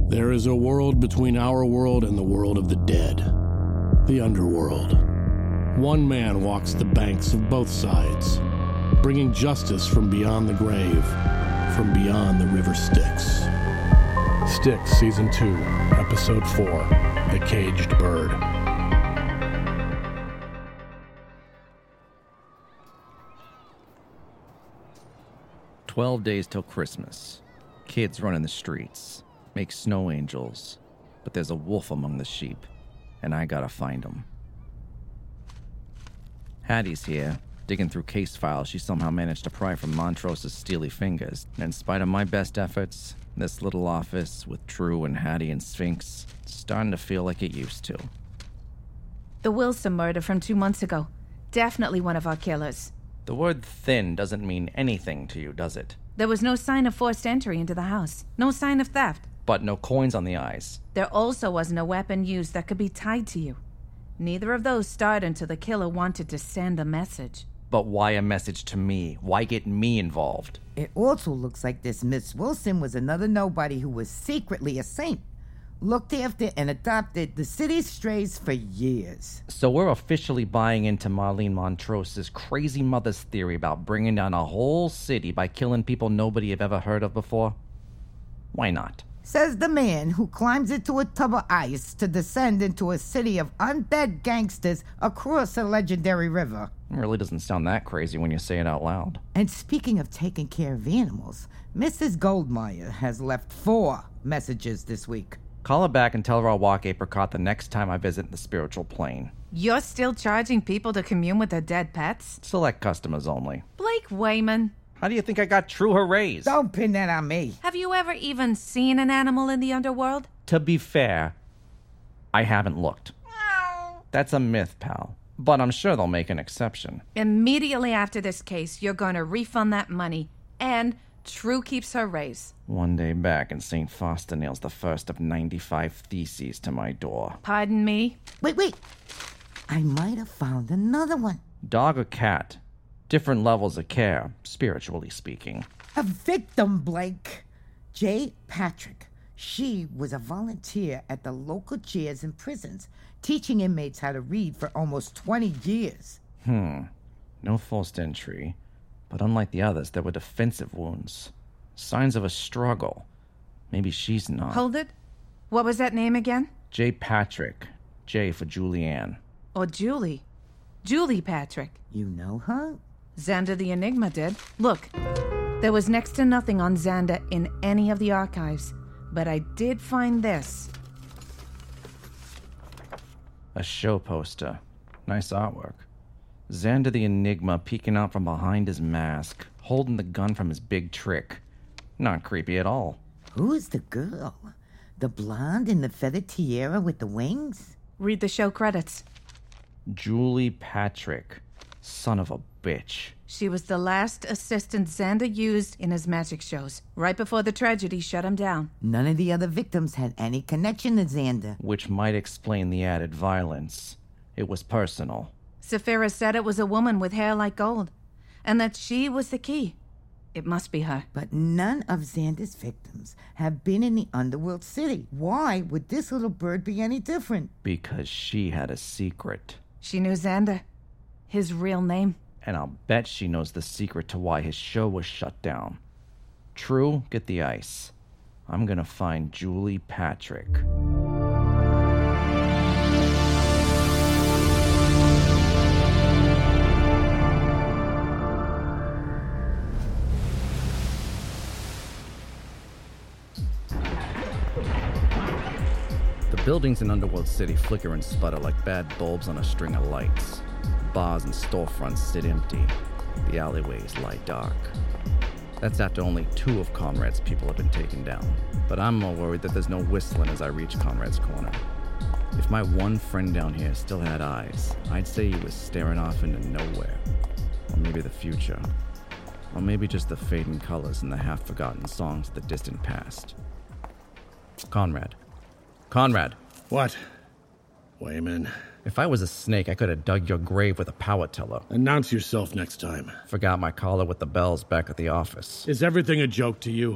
There is a world between our world and the world of the dead. The underworld. One man walks the banks of both sides, bringing justice from beyond the grave, from beyond the river Styx. Styx, Season 2, Episode 4, The Caged Bird. "12 days till Christmas. Kids run in the streets, make snow angels, but there's a wolf among the sheep, and I gotta find him." Hattie's here. Digging through case files, she somehow managed to pry from Montrose's steely fingers, and in spite of my best efforts, this little office with True and Hattie and Sphinx, it's starting to feel like it used to. The Wilson murder from 2 months ago. Definitely one of our killers. The word thin doesn't mean anything to you, does it? There was no sign of forced entry into the house. No sign of theft. But no coins on the eyes. There also wasn't a weapon used that could be tied to you. Neither of those started until the killer wanted to send a message. But why a message to me? Why get me involved? It also looks like this Miss Wilson was another nobody who was secretly a saint. Looked after and adopted the city's strays for years. So we're officially buying into Marlene Montrose's crazy mother's theory about bringing down a whole city by killing people nobody have ever heard of before? Why not? Says the man who climbs into a tub of ice to descend into a city of undead gangsters across a legendary river. It really doesn't sound that crazy when you say it out loud. And speaking of taking care of animals, Mrs. Goldmeyer has left 4 messages this week. Call her back and tell her I'll walk apricot the next time I visit the spiritual plane. You're still charging people to commune with their dead pets? Select customers only. Blake Wayman, How do you think I got True her raise? Don't pin that on me. have you ever even seen an animal in the underworld? To be fair, I haven't looked. That's a myth, pal. But I'm sure they'll make an exception. Immediately after this case, you're going to refund that money, and True keeps her raise. One day back, and St. Foster nails the first of 95 theses to my door. Pardon me? Wait. I might have found another one. Dog or cat? Different levels of care, spiritually speaking. A victim, Blake. Jay Patrick. She was a volunteer at the local jails and prisons, teaching inmates how to read for almost 20 years. No forced entry. But unlike the others, there were defensive wounds. Signs of a struggle. Maybe she's not. Hold it. What was that name again? J. Patrick. J for Julianne. Or Julie. Julie Patrick. You know her? Xander the Enigma did. Look, there was next to nothing on Xander in any of the archives, but I did find this. A show poster. Nice artwork. Xander the Enigma peeking out from behind his mask, holding the gun from his big trick. Not creepy at all. Who's the girl? The blonde in the feathered tiara with the wings? Read the show credits. Julie Patrick. Son of a bitch. She was the last assistant Xander used in his magic shows, right before the tragedy shut him down. None of the other victims had any connection to Xander. Which might explain the added violence. It was personal. Saphira said it was a woman with hair like gold, and that she was the key. It must be her. But none of Xander's victims have been in the underworld city. Why would this little bird be any different? Because she had a secret. She knew Xander. His real name. And I'll bet she knows the secret to why his show was shut down. True, get the ice. I'm gonna find Julie Patrick. The buildings in Underworld City flicker and sputter like bad bulbs on a string of lights. Bars and storefronts sit empty. The alleyways lie dark. That's after only 2 of Conrad's people have been taken down. But I'm more worried that there's no whistling as I reach Conrad's corner. If my one friend down here still had eyes, I'd say he was staring off into nowhere. Or maybe the future. Or maybe just the fading colors and the half-forgotten songs of the distant past. Conrad. Conrad! What? Wayman. If I was a snake, I could have dug your grave with a power tiller. Announce yourself next time. Forgot my collar with the bells back at the office. Is everything a joke to you?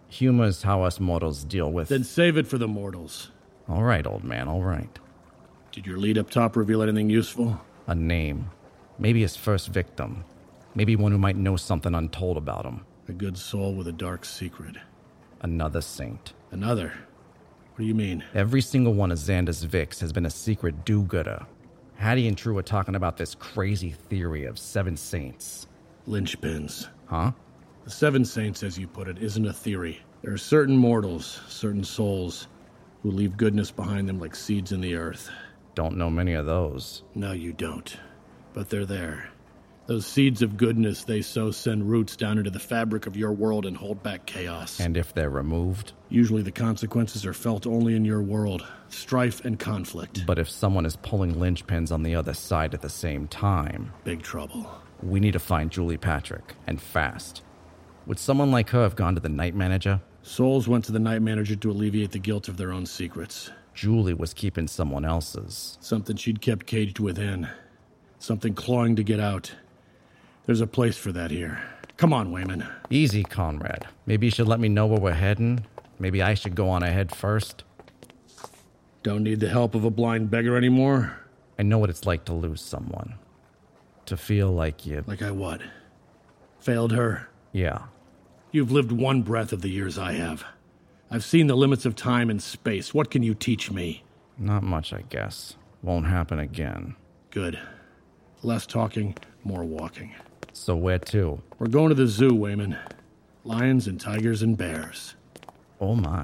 Humor's how us mortals deal with... Then save it for the mortals. All right, old man, all right. Did your lead up top reveal anything useful? A name. Maybe his first victim. Maybe one who might know something untold about him. A good soul with a dark secret. Another saint. Another? What do you mean? Every single one of Xander's Vics has been a secret do-gooder. Hattie and True are talking about this crazy theory of 7 saints. Linchpins. Huh? The 7 saints, as you put it, isn't a theory. There are certain mortals, certain souls, who leave goodness behind them like seeds in the earth. Don't know many of those. No, you don't. But they're there. Those seeds of goodness they sow send roots down into the fabric of your world and hold back chaos. And if they're removed? Usually the consequences are felt only in your world. Strife and conflict. But if someone is pulling linchpins on the other side at the same time... Big trouble. We need to find Julie Patrick, and fast. Would someone like her have gone to the night manager? Souls went to the night manager to alleviate the guilt of their own secrets. Julie was keeping someone else's. Something she'd kept caged within. Something clawing to get out. There's a place for that here. Come on, Wayman. Easy, Conrad. Maybe you should let me know where we're heading. Maybe I should go on ahead first. Don't need the help of a blind beggar anymore? I know what it's like to lose someone. To feel like you... Like I what? Failed her? Yeah. You've lived one breath of the years I have. I've seen the limits of time and space. What can you teach me? Not much, I guess. Won't happen again. Good. Less talking, more walking. So where to? We're going to the zoo, Wayman. Lions and tigers and bears. Oh my.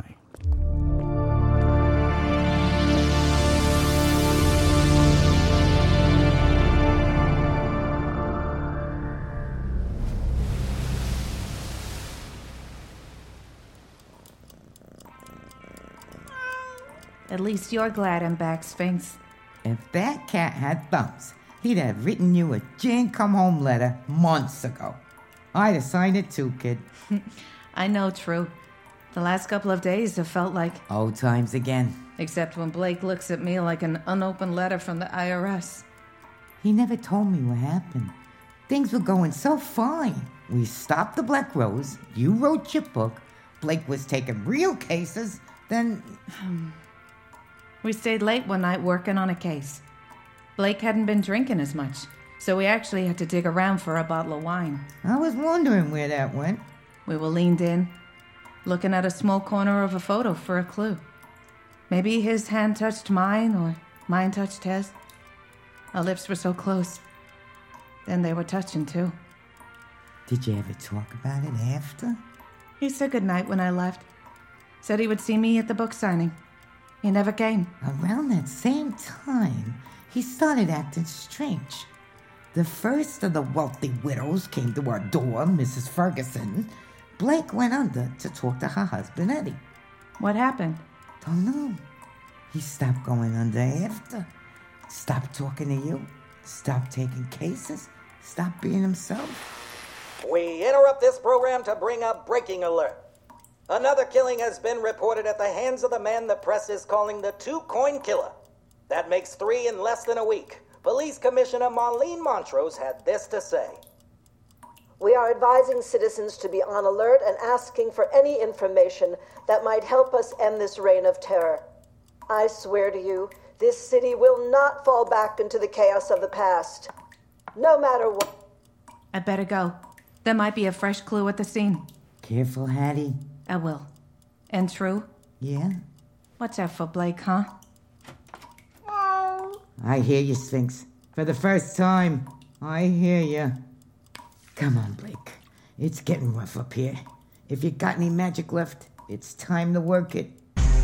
At least you're glad I'm back, Sphinx. If that cat had thumbs, he'd have written you a Jan come home letter months ago. I'd have signed it too, kid. I know, True. The last couple of days have felt like... Old times again. Except when Blake looks at me like an unopened letter from the IRS. He never told me what happened. Things were going so fine. We stopped the Black Rose, you wrote your book, Blake was taking real cases, then... We stayed late one night working on a case. Blake hadn't been drinking as much, so we actually had to dig around for a bottle of wine. I was wondering where that went. We were leaned in, looking at a small corner of a photo for a clue. Maybe his hand touched mine, or mine touched his. Our lips were so close. Then they were touching, too. Did you ever talk about it after? He said goodnight when I left. Said he would see me at the book signing. He never came. Around that same time, he started acting strange. The first of the wealthy widows came to our door, Mrs. Ferguson. Blake went under to talk to her husband, Eddie. What happened? Don't know. He stopped going under after. Stopped talking to you. Stopped taking cases. Stopped being himself. We interrupt this program to bring a breaking alert. Another killing has been reported at the hands of the man the press is calling the Two-Coin Killer. That makes 3 in less than a week. Police Commissioner Marlene Montrose had this to say. We are advising citizens to be on alert and asking for any information that might help us end this reign of terror. I swear to you, this city will not fall back into the chaos of the past. No matter what. I'd better go. There might be a fresh clue at the scene. Careful, Hattie. I will. And True? Yeah? Watch out for Blake, huh? I hear you, Sphinx. For the first time, I hear you. Come on, Blake. It's getting rough up here. If you got any magic left, it's time to work it.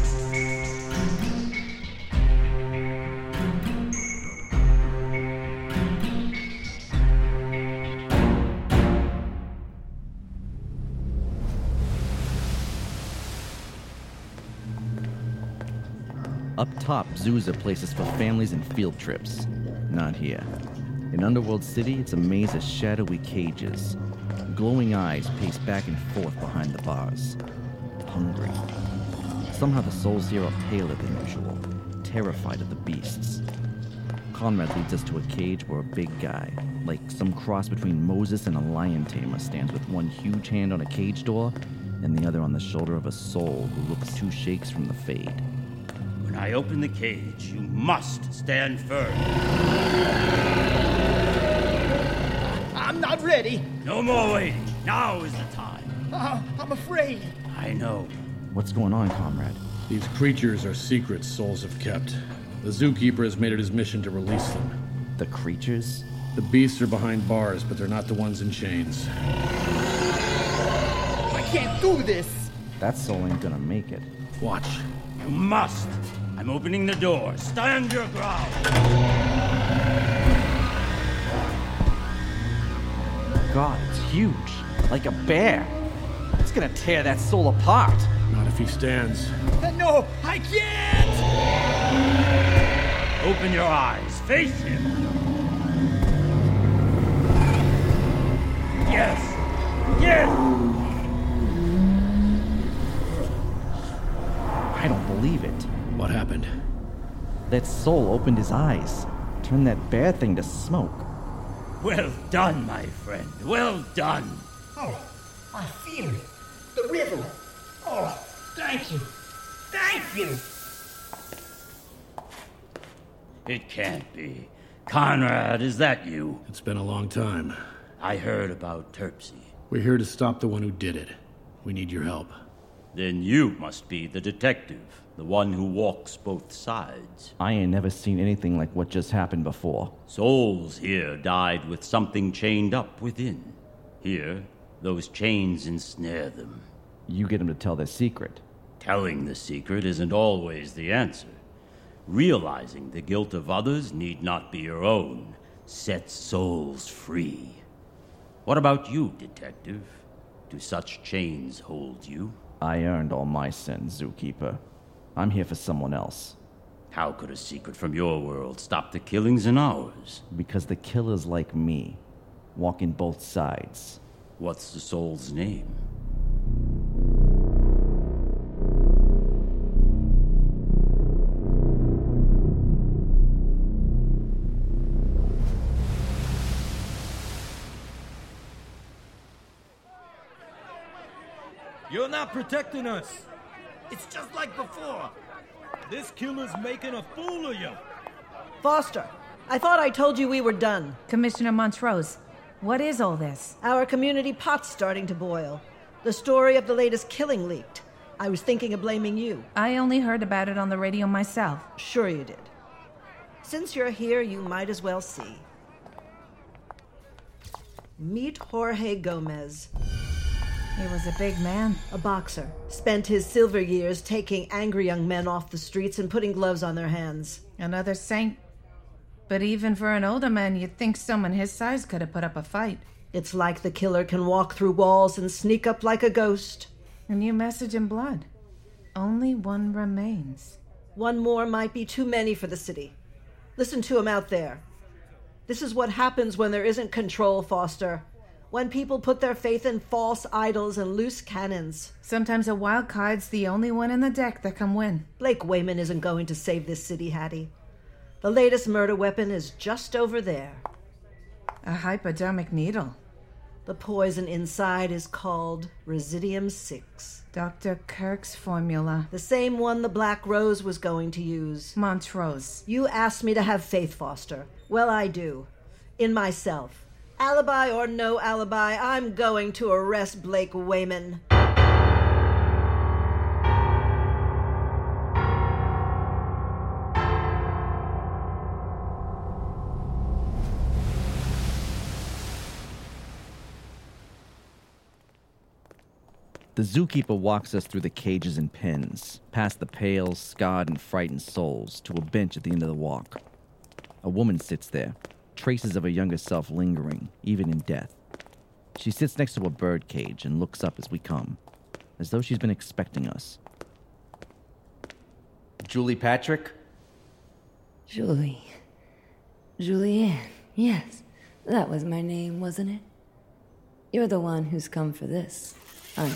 Up top, zoos are places for families and field trips. Not here. In Underworld City, it's a maze of shadowy cages. Glowing eyes pace back and forth behind the bars. Hungry. Somehow the souls here are paler than usual, terrified of the beasts. Conrad leads us to a cage where a big guy, like some cross between Moses and a lion tamer, stands with one huge hand on a cage door and the other on the shoulder of a soul who looks 2 shakes from the fade. When I open the cage, you must stand firm. I'm not ready. No more waiting. Now is the time. I'm afraid. I know. What's going on, comrade? These creatures are secrets souls have kept. The zookeeper has made it his mission to release them. The creatures? The beasts are behind bars, but they're not the ones in chains. I can't do this. That soul ain't gonna make it. Watch. You must. I'm opening the door. Stand your ground. God, it's huge. Like a bear. It's gonna tear that soul apart. Not if he stands. No, I can't! Open your eyes. Face him. Yes. Yes. I don't believe it. What happened? That soul opened his eyes, turned that bear thing to smoke. Well done, my friend. Well done. Oh, I feel it. The river. Oh, thank you. Thank you. It can't be. Conrad, is that you? It's been a long time. I heard about Terpsy. We're here to stop the one who did it. We need your help. Then you must be the detective, the one who walks both sides. I ain't never seen anything like what just happened before. Souls here died with something chained up within. Here, those chains ensnare them. You get them to tell their secret. Telling the secret isn't always the answer. Realizing the guilt of others need not be your own sets souls free. What about you, detective? Do such chains hold you? I earned all my sins, Zookeeper. I'm here for someone else. How could a secret from your world stop the killings in ours? Because the killers like me, walking both sides. What's the soul's name? You're not protecting us. It's just like before. This killer's making a fool of you. Foster, I thought I told you we were done. Commissioner Montrose, what is all this? Our community pot's starting to boil. The story of the latest killing leaked. I was thinking of blaming you. I only heard about it on the radio myself. Sure you did. Since you're here, you might as well see. Meet Jorge Gomez. He was a big man. A boxer. Spent his silver years taking angry young men off the streets and putting gloves on their hands. Another saint. But even for an older man, you'd think someone his size could have put up a fight. It's like the killer can walk through walls and sneak up like a ghost. A new message in blood. Only one remains. One more might be too many for the city. Listen to him out there. This is what happens when there isn't control, Foster. When people put their faith in false idols and loose cannons. Sometimes a wild card's the only one in the deck that can win. Blake Wayman isn't going to save this city, Hattie. The latest murder weapon is just over there. A hypodermic needle. The poison inside is called Residium-6. Dr. Kirk's formula. The same one the Black Rose was going to use. Montrose. You asked me to have faith, Foster. Well, I do. In myself. Alibi or no alibi, I'm going to arrest Blake Wayman. The zookeeper walks us through the cages and pens, past the pale, scarred, and frightened souls, to a bench at the end of the walk. A woman sits there, traces of her younger self lingering, even in death. She sits next to a bird cage and looks up as we come, as though she's been expecting us. Julie Patrick? Julianne. Yes, that was my name, wasn't it? You're the one who's come for this, aren't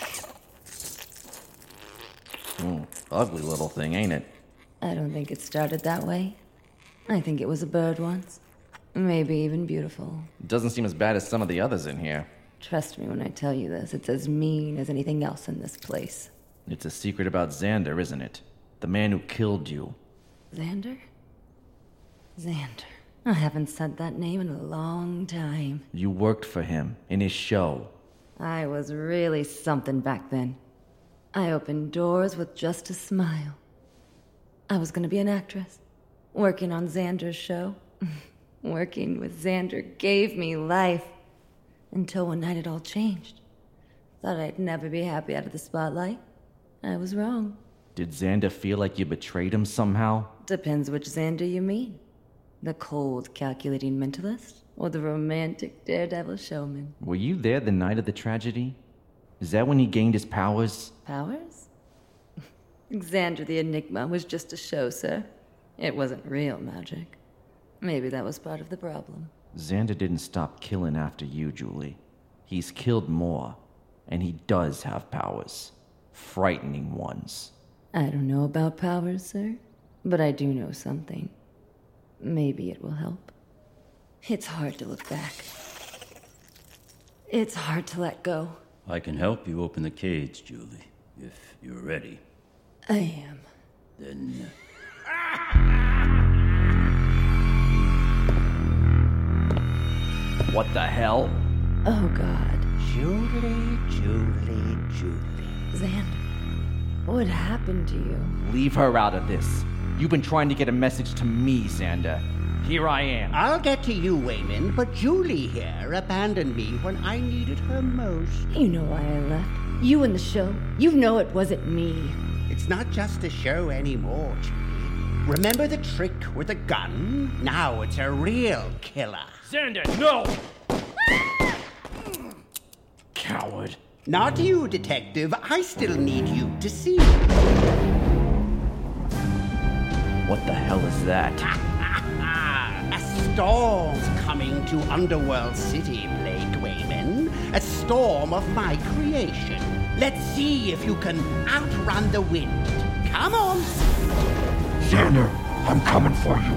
you? Ugly little thing, ain't it? I don't think it started that way. I think it was a bird once. Maybe even beautiful. Doesn't seem as bad as some of the others in here. Trust me when I tell you this, it's as mean as anything else in this place. It's a secret about Xander, isn't it? The man who killed you. Xander? Xander. I haven't said that name in a long time. You worked for him, in his show. I was really something back then. I opened doors with just a smile. I was gonna be an actress, working on Xander's show. Working with Xander gave me life. Until one night it all changed. Thought I'd never be happy out of the spotlight. I was wrong. Did Xander feel like you betrayed him somehow? Depends which Xander you mean. The cold, calculating mentalist, or the romantic daredevil showman. Were you there the night of the tragedy? Is that when he gained his powers? Powers? Xander the Enigma was just a show, sir. It wasn't real magic. Maybe that was part of the problem. Xander didn't stop killing after you, Julie. He's killed more, and he does have powers. Frightening ones. I don't know about powers, sir, but I do know something. Maybe it will help. It's hard to look back. It's hard to let go. I can help you open the cage, Julie, if you're ready. I am. Then... What the hell? Oh, God. Julie. Xander, what happened to you? Leave her out of this. You've been trying to get a message to me, Xander. Here I am. I'll get to you, Wayman, but Julie here abandoned me when I needed her most. You know why I left. You and the show. You know it wasn't me. It's not just a show anymore, Julie. Remember the trick with a gun? Now it's a real killer. Xander, no! Coward. Not you, Detective. I still need you to see. What the hell is that? A storm's coming to Underworld City, Blake Wayman. A storm of my creation. Let's see if you can outrun the wind. Come on! Xander, I'm coming for you.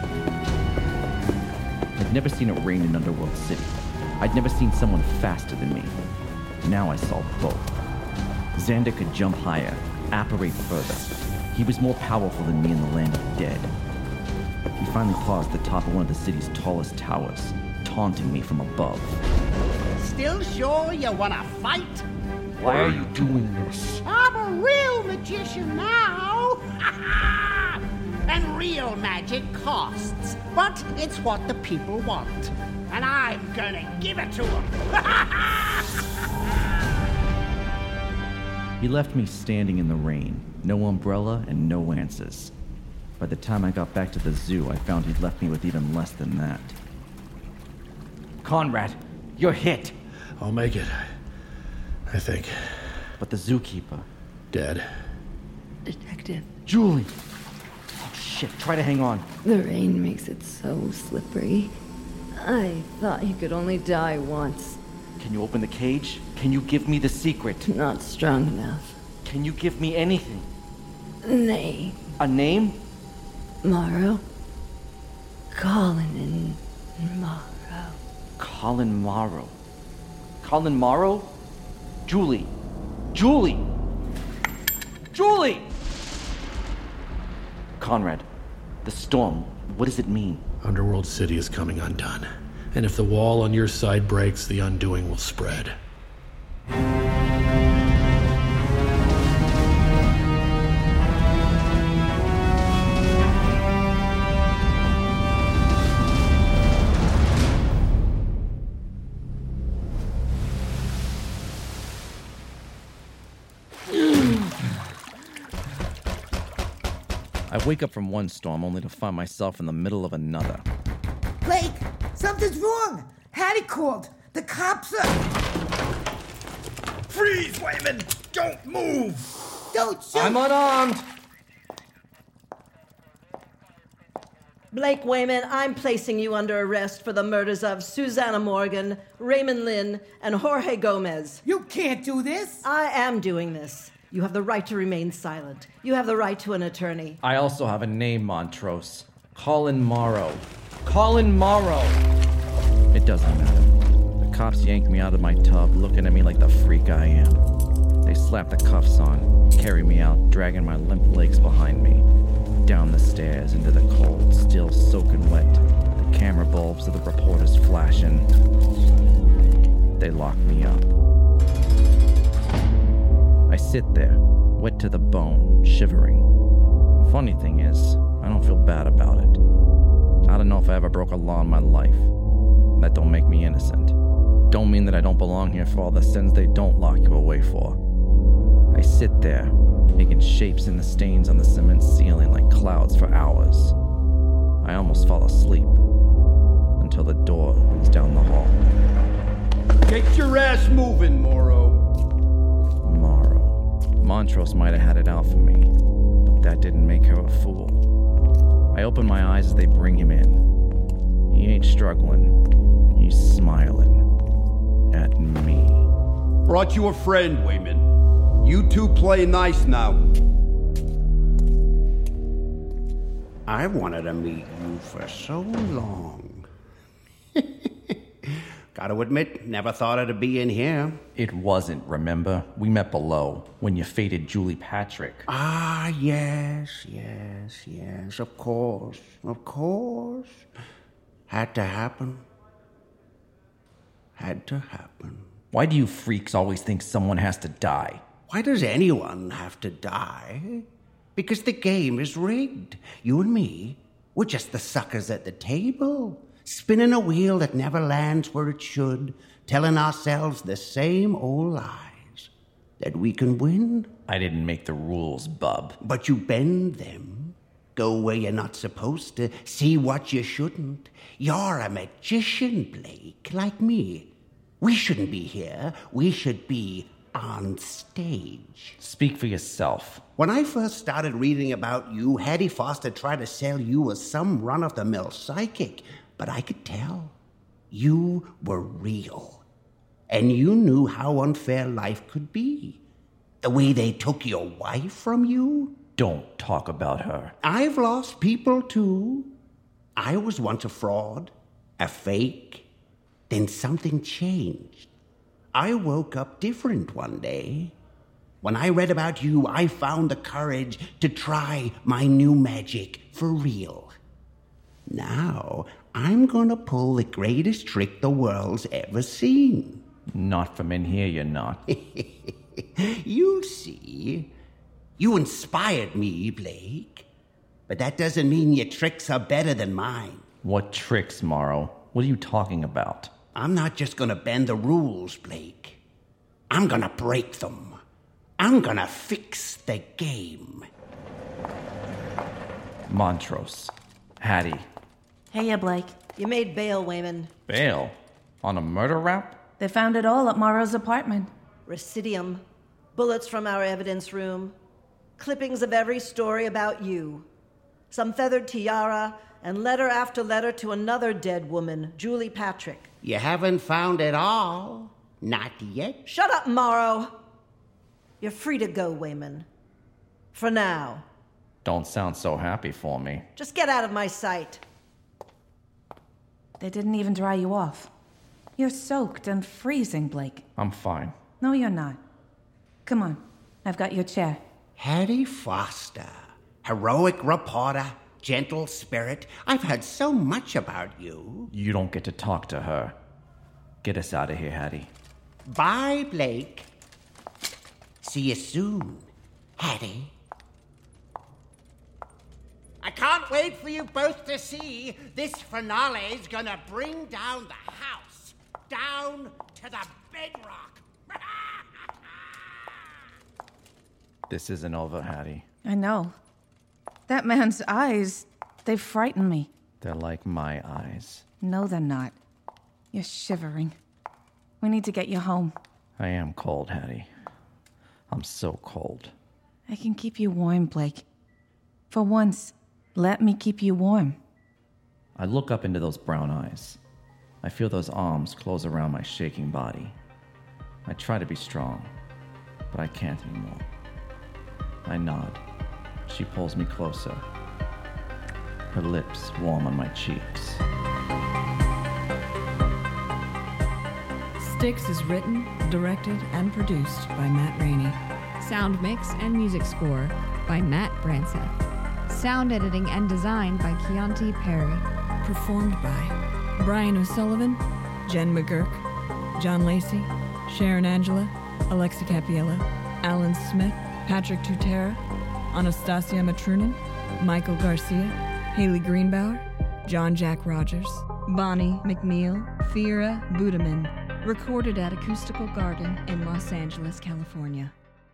I'd never seen it rain in Underworld City. I'd never seen someone faster than me. Now I saw both. Xander could jump higher, apparate further. He was more powerful than me in the land of the dead. He finally paused at the top of one of the city's tallest towers, taunting me from above. Still sure you wanna fight? Why are you doing this? I'm a real magician now! And real magic costs, but it's what the people want. And I'm gonna give it to them! He left me standing in the rain, no umbrella and no answers. By the time I got back to the zoo, I found he'd left me with even less than that. Conrad, you're hit! I'll make it. I think. But the zookeeper... Dead. Detective. Julie! Oh, shit, try to hang on. The rain makes it so slippery. I thought you could only die once. Can you open the cage? Can you give me the secret? Not strong enough. Can you give me anything? Nay. A name? Morrow. Colin and Morrow. Colin Morrow. Colin Morrow? Julie. Julie! Julie! Conrad, the storm, what does it mean? Underworld City is coming undone. And if the wall on your side breaks, the undoing will spread. I wake up from one storm only to find myself in the middle of another. Blake, something's wrong. Hattie called. The cops are... Freeze, Wayman! Don't move! Don't shoot! I'm unarmed! Blake Wayman, I'm placing you under arrest for the murders of Susanna Morgan, Raymond Lynn, and Jorge Gomez. You can't do this! I am doing this. You have the right to remain silent. You have the right to an attorney. I also have a name, Montrose. Colin Morrow. Colin Morrow! It doesn't matter. The cops yank me out of my tub, looking at me like the freak I am. They slap the cuffs on, carry me out, dragging my limp legs behind me. Down the stairs into the cold, still soaking wet. The camera bulbs of the reporters flashing. They lock me up. I sit there, wet to the bone, shivering. Funny thing is, I don't feel bad about it. I don't know if I ever broke a law in my life. That don't make me innocent. Don't mean that I don't belong here for all the sins they don't lock you away for. I sit there, making shapes in the stains on the cement ceiling like clouds for hours. I almost fall asleep until the door opens down the hall. Get your ass moving, Morrow. Morrow. Montrose might have had it out for me, but that didn't make her a fool. I open my eyes as they bring him in. He ain't struggling. He's smiling at me. Brought you a friend, Wayman. You two play nice now. I wanted to meet you for so long. Gotta admit, never thought I'd be in here. It wasn't, remember? We met below, when you fated Julie Patrick. Ah, yes, of course. Had to happen. Why do you freaks always think someone has to die? Why does anyone have to die? Because the game is rigged. You and me, we're just the suckers at the table, spinning a wheel that never lands where it should, telling ourselves the same old lies, that we can win. I didn't make the rules, bub. But you bend them. Go where you're not supposed to, see what you shouldn't. You're a magician, Blake, like me. We shouldn't be here. We should be on stage. Speak for yourself. When I first started reading about you, Hattie Foster tried to sell you as some run-of-the-mill psychic, but I could tell. You were real. And you knew how unfair life could be. The way they took your wife from you. Don't talk about her. I've lost people, too. I was once a fraud, a fake. Then something changed. I woke up different one day. When I read about you, I found the courage to try my new magic for real. Now, I'm gonna pull the greatest trick the world's ever seen. Not from in here, you're not. You see, you inspired me, Blake. But that doesn't mean your tricks are better than mine. What tricks, Morrow? What are you talking about? I'm not just gonna bend the rules, Blake. I'm gonna break them. I'm gonna fix the game. Montrose. Hattie. Hey, Blake. You made bail, Wayman. Bail? On a murder rap? They found it all at Morrow's apartment. Residium. Bullets from our evidence room. Clippings of every story about you. Some feathered tiara, and letter after letter to another dead woman, Julie Patrick. You haven't found it all. Not yet. Shut up, Morrow. You're free to go, Wayman. For now. Don't sound so happy for me. Just get out of my sight. They didn't even dry you off. You're soaked and freezing, Blake. I'm fine. No, you're not. Come on. I've got your chair. Hattie Foster. Heroic reporter. Gentle spirit. I've heard so much about you. You don't get to talk to her. Get us out of here, Hattie. Bye, Blake. See you soon, Hattie. I can't wait for you both to see this finale's gonna bring down the house. Down to the bedrock. This isn't over, Hattie. I know. That man's eyes, they frighten me. They're like my eyes. No, they're not. You're shivering. We need to get you home. I am cold, Hattie. I'm so cold. I can keep you warm, Blake. For once, let me keep you warm. I look up into those brown eyes. I feel those arms close around my shaking body. I try to be strong, but I can't anymore. I nod. She pulls me closer. Her lips warm on my cheeks. Styx is written, directed, and produced by Matt Rainey. Sound mix and music score by Matt Branson. Sound editing and design by Keontae Perry. Performed by Brian O'Sullivan, Jen McGurk, John Lacey, Sharon Angela, Alexa Capiello, Alan Smith, Patrick Tutera, Anastasia Matrunin, Michael Garcia, Haley Greenbauer, John Jack Rogers, Bonnie McNeil, Fira Budaman. Recorded at Acoustical Garden in Los Angeles, California.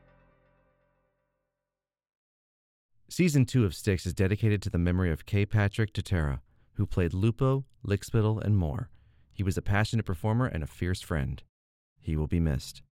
Season 2 of Styx is dedicated to the memory of K. Patrick Tutera, who played Lupo, Lickspittle, and more. He was a passionate performer and a fierce friend. He will be missed.